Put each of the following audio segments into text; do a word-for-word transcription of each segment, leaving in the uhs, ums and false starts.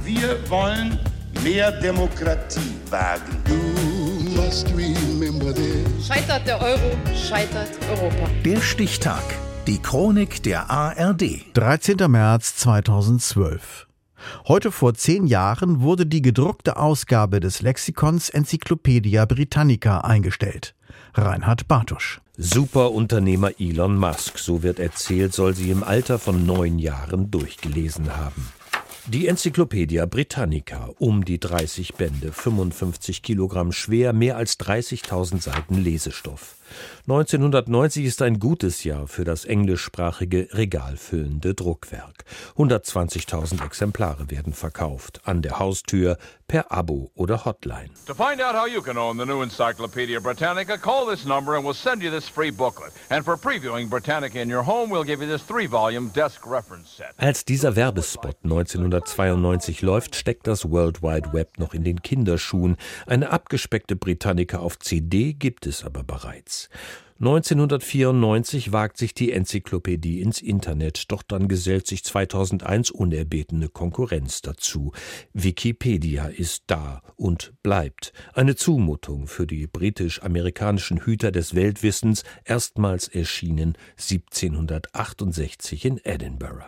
Wir wollen mehr Demokratie wagen. You must remember this. Scheitert der Euro, scheitert Europa. Der Stichtag. Die Chronik der A R D. dreizehnter März zweitausendzwölf. Heute vor zehn Jahren wurde die gedruckte Ausgabe des Lexikons Encyclopaedia Britannica eingestellt. Reinhard Bartusch. Superunternehmer Elon Musk, so wird erzählt, soll sie im Alter von neun Jahren durchgelesen haben. Die Encyclopaedia Britannica, um die dreißig Bände, fünfundfünfzig Kilogramm schwer, mehr als dreißigtausend Seiten Lesestoff. neunzehnhundertneunzig ist ein gutes Jahr für das englischsprachige regalfüllende Druckwerk. hundertzwanzigtausend Exemplare werden verkauft, an der Haustür, per Abo oder Hotline. To find out how you can own the new Encyclopaedia Britannica, call this number and we'll send you this free booklet. And for previewing Britannica in your home, we'll give you this three-volume desk reference set. Als dieser Werbespot neunzehnhundertzweiundneunzig läuft, steckt das World Wide Web noch in den Kinderschuhen. Eine abgespeckte Britannica auf C D gibt es aber bereits. neunzehnhundertvierundneunzig wagt sich die Enzyklopädie ins Internet, doch dann gesellt sich zweitausendeins unerbetene Konkurrenz dazu. Wikipedia ist da und bleibt. Eine Zumutung für die britisch-amerikanischen Hüter des Weltwissens, erstmals erschienen siebzehnhundertachtundsechzig in Edinburgh.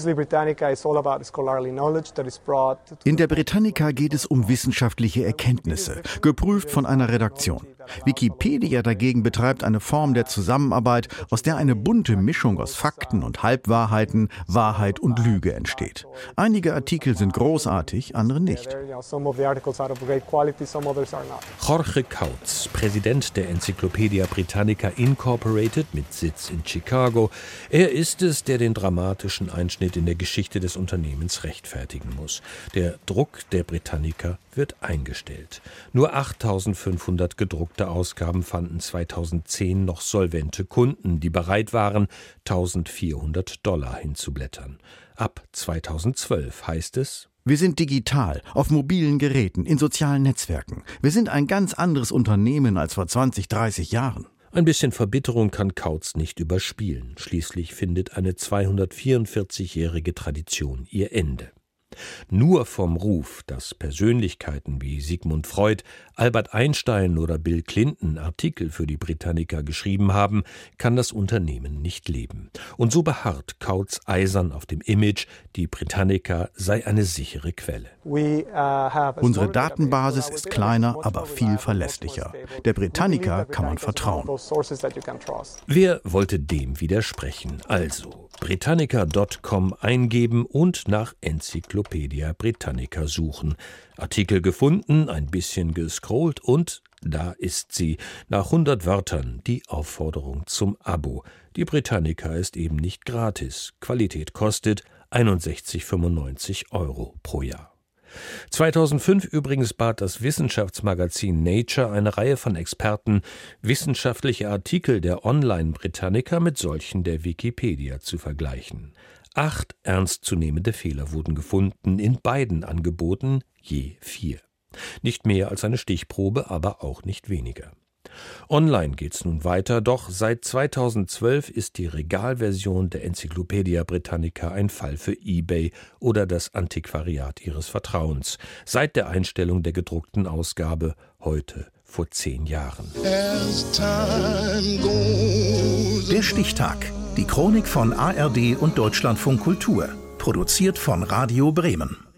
In der Britannica geht es um wissenschaftliche Erkenntnisse, geprüft von einer Redaktion. Wikipedia dagegen betreibt eine Form der Zusammenarbeit, aus der eine bunte Mischung aus Fakten und Halbwahrheiten, Wahrheit und Lüge entsteht. Einige Artikel sind großartig, andere nicht. Jorge Kautz, Präsident der Encyclopaedia Britannica Incorporated mit Sitz in Chicago. Er ist es, der den dramatischen Einschnitt in der Geschichte des Unternehmens rechtfertigen muss. Der Druck der Britannica wird eingestellt. Nur achttausendfünfhundert gedruckte Ausgaben fanden zweitausendzehn noch solvente Kunden, die bereit waren, eintausendvierhundert Dollar hinzublättern. Ab zweitausendzwölf heißt es: Wir sind digital, auf mobilen Geräten, in sozialen Netzwerken. Wir sind ein ganz anderes Unternehmen als vor zwanzig, dreißig Jahren. Ein bisschen Verbitterung kann Kautz nicht überspielen. Schließlich findet eine zweihundertvierundvierzigjährige Tradition ihr Ende. Nur vom Ruf, dass Persönlichkeiten wie Sigmund Freud, Albert Einstein oder Bill Clinton Artikel für die Britannica geschrieben haben, kann das Unternehmen nicht leben. Und so beharrt Kautz eisern auf dem Image, die Britannica sei eine sichere Quelle. Unsere Datenbasis ist kleiner, aber viel verlässlicher. Der Britannica kann man vertrauen. Wer wollte dem widersprechen? Also britannica Punkt com eingeben und nach Encyclopaedia Britannica suchen. Artikel gefunden, ein bisschen gescrollt und da ist sie. Nach hundert Wörtern die Aufforderung zum Abo. Die Britannica ist eben nicht gratis. Qualität kostet einundsechzig fünfundneunzig Euro pro Jahr. zweitausendfünf übrigens bat das Wissenschaftsmagazin Nature eine Reihe von Experten, wissenschaftliche Artikel der Online-Britannica mit solchen der Wikipedia zu vergleichen. Acht ernstzunehmende Fehler wurden gefunden, in beiden Angeboten je vier. Nicht mehr als eine Stichprobe, aber auch nicht weniger. Online geht's nun weiter, doch seit zweitausendzwölf ist die Regalversion der Encyclopaedia Britannica ein Fall für eBay oder das Antiquariat ihres Vertrauens. Seit der Einstellung der gedruckten Ausgabe, heute vor zehn Jahren. Der Stichtag. Die Chronik von A R D und Deutschlandfunk Kultur. Produziert von Radio Bremen.